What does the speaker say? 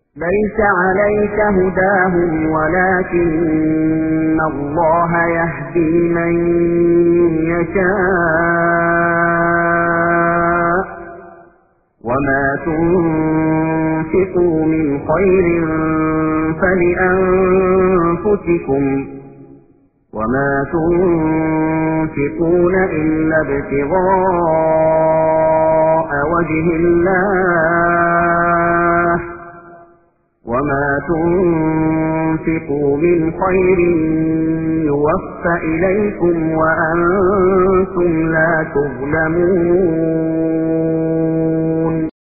ليس عليك هداهم ولكن الله يهدي من يشاء وما تنفقوا من خير فلأنفسكم وما تنفقون إلا ابتغاء وجه الله وما تنفقوا من خير يوفى إليكم وأنتم لا تظلمون